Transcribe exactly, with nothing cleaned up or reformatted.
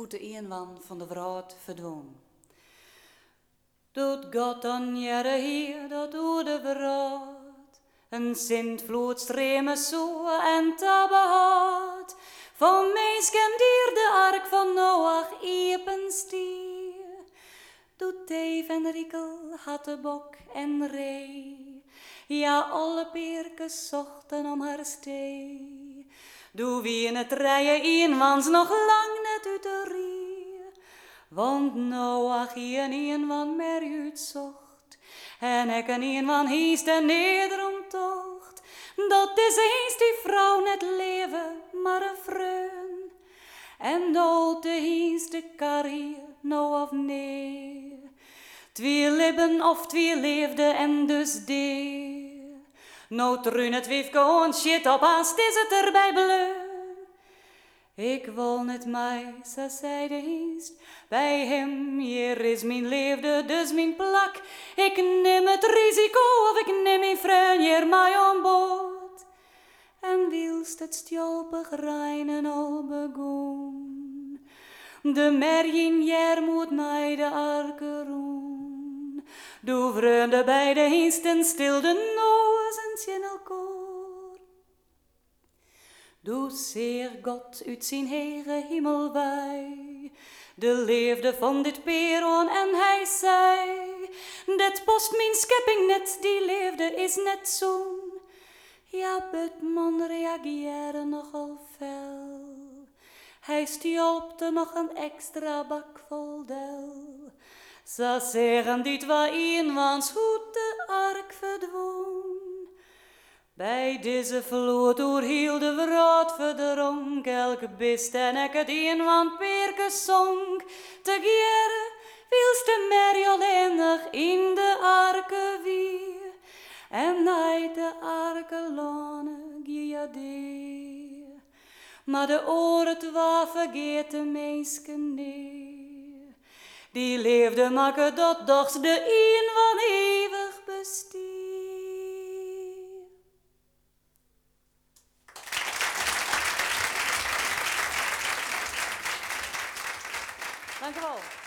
uit de eenwan van de vrouw verdween. Doet God dan jere hier dat oude vrouw, een Sint-Vloed stremen zo en tabaat, van meisken dier de ark van Noach epen stier. Doet Teef en Riekel had de bok en ree, ja alle perkes zochten om haar stee. Doe wie in het rijden eenwans nog lang net uit de rie, want Noach hier een van meer uitzocht, en ik een eenwan hiest en nederomtocht. Dat is eens die vrouw net leven, maar een vreun, en nooit de hiest de kar hier, nou of nee. Twee lippen of twee leefde en dus deer. Nou truun het wiefke on shit op haast is het erbij bleun. Ik wil net mij, zo zei de hiest, bij hem, hier is mijn leefde, dus mijn plak. Ik neem het risico of ik neem mijn vriend hier mij aan boord. En wilst het stjolpig reinen al begon, de mergin jaar moet mij de arke roen. Doe vreugde bij de hiesten stil de nozens in elkaar. Doe zeer God uit zijn hege hemel wij, de leefde van dit peron en hij zei, dit post mijn schepping net, die leefde is net zo'n. Ja, Butman reageerde nogal fel, hij stjolpte nog een extra bak vol del. Ze zeggen dit wa eenwans hoe de ark verdween. Bij deze vloot oerhield de vrouw verdronk, elke bist en ik het eenwan perke zonk. Te gieren wils de merrie alleenig in de arke weer, en uit de arke lone giadeer. Maar de oren twa vergeet de meisken neer, die leefde maken dat dacht de een van eeuwig bestier. Dank u wel.